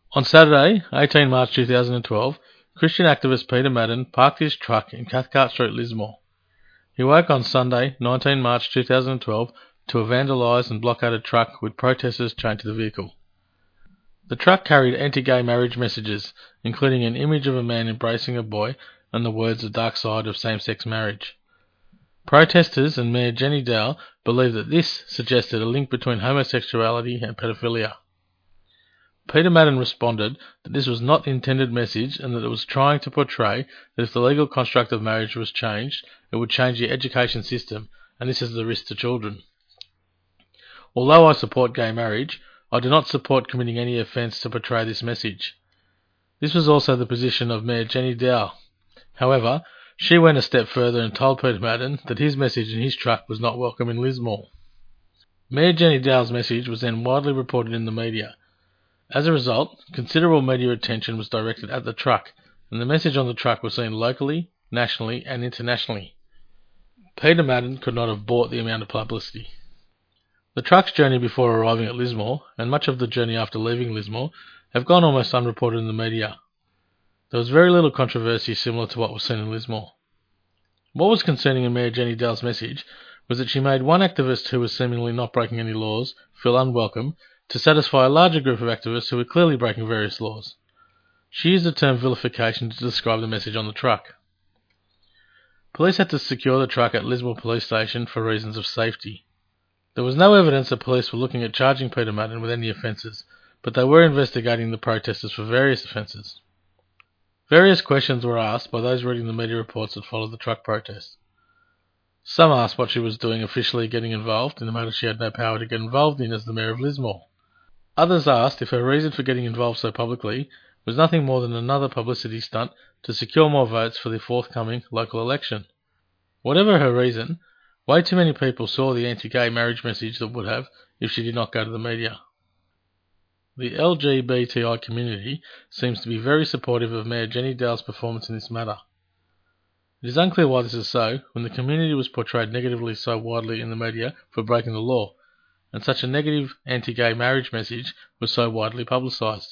On Saturday, 18 March 2012, Christian activist Peter Madden parked his truck in Cathcart Street, Lismore. He woke on Sunday, 19 March 2012, to a vandalised and blockaded truck with protesters chained to the vehicle. The truck carried anti-gay marriage messages, including an image of a man embracing a boy and the words "the dark side of same-sex marriage." Protesters and Mayor Jenny Dow believe that this suggested a link between homosexuality and pedophilia. Peter Madden responded that this was not the intended message and that it was trying to portray that if the legal construct of marriage was changed, it would change the education system, and this is the risk to children. Although I support gay marriage, I do not support committing any offence to portray this message. This was also the position of Mayor Jenny Dow. However, she went a step further and told Peter Madden that his message in his truck was not welcome in Lismore. Mayor Jenny Dow's message was then widely reported in the media. As a result, considerable media attention was directed at the truck, and the message on the truck was seen locally, nationally, and internationally. Peter Madden could not have bought the amount of publicity. The truck's journey before arriving at Lismore, and much of the journey after leaving Lismore, have gone almost unreported in the media. There was very little controversy similar to what was seen in Lismore. What was concerning in Mayor Jenny Dow's message was that she made one activist who was seemingly not breaking any laws feel unwelcome to satisfy a larger group of activists who were clearly breaking various laws. She used the term vilification to describe the message on the truck. Police had to secure the truck at Lismore Police Station for reasons of safety. There was no evidence that police were looking at charging Peter Madden with any offences, but they were investigating the protesters for various offences. Various questions were asked by those reading the media reports that followed the truck protest. Some asked what she was doing officially getting involved in a matter she had no power to get involved in as the Mayor of Lismore. Others asked if her reason for getting involved so publicly was nothing more than another publicity stunt to secure more votes for the forthcoming local election. Whatever her reason, way too many people saw the anti-gay marriage message that would have if she did not go to the media. The LGBTI community seems to be very supportive of Mayor Jenny Dow's performance in this matter. It is unclear why this is so, when the community was portrayed negatively so widely in the media for breaking the law, and such a negative anti-gay marriage message was so widely publicised.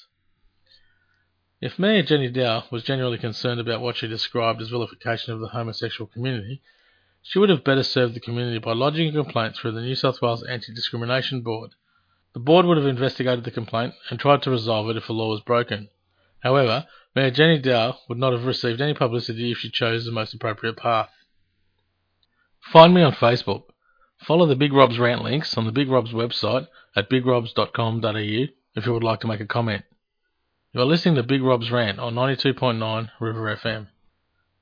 If Mayor Jenny Dow was genuinely concerned about what she described as vilification of the homosexual community, she would have better served the community by lodging a complaint through the New South Wales Anti-Discrimination Board. The board would have investigated the complaint and tried to resolve it if the law was broken. However, Mayor Jenny Dow would not have received any publicity if she chose the most appropriate path. Find me on Facebook. Follow the Big Rob's rant links on the Big Rob's website at bigrobs.com.au if you would like to make a comment. You are listening to Big Rob's Rant on 92.9 River FM.